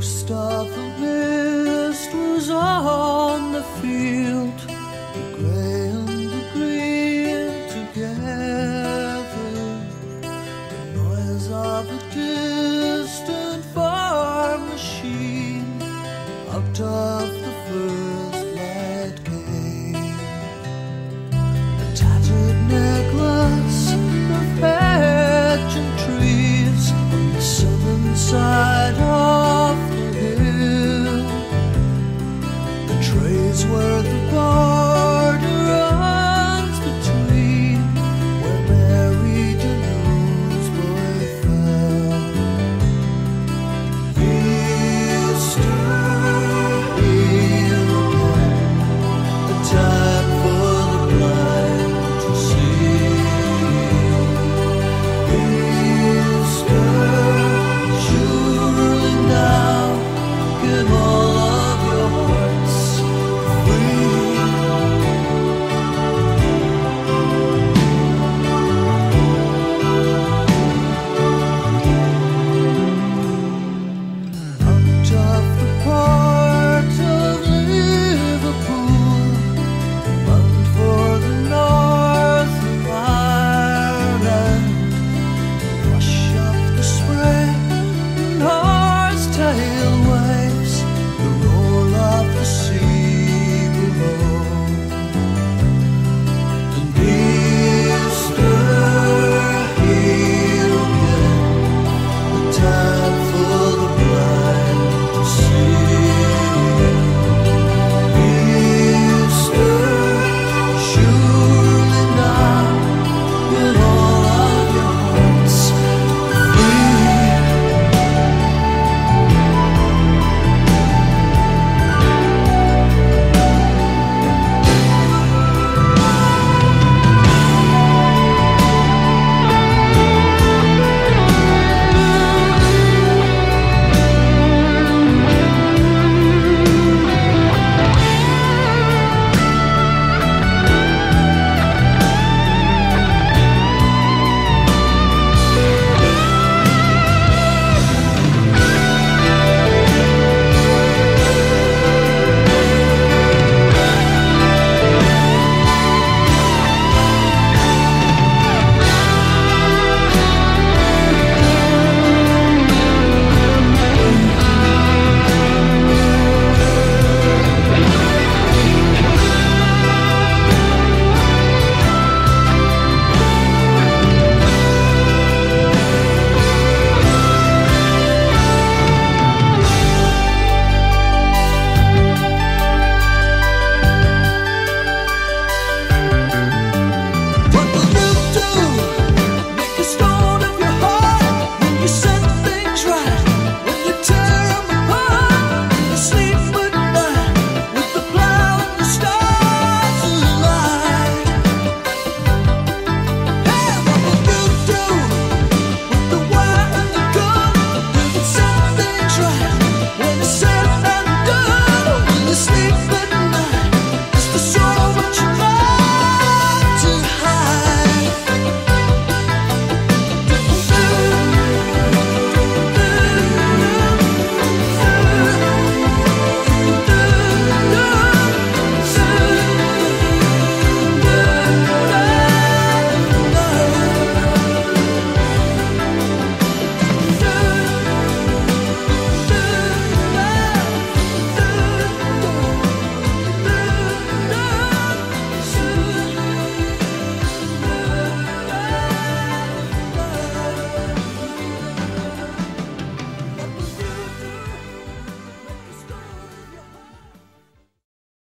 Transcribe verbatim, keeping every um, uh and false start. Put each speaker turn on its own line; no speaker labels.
ghost of the mist was on the field, the grey and the green together. The noise of a distant farm machine out of the first light came. A tattered necklace of hedge and trees on the southern side of the hill. The trees were the bar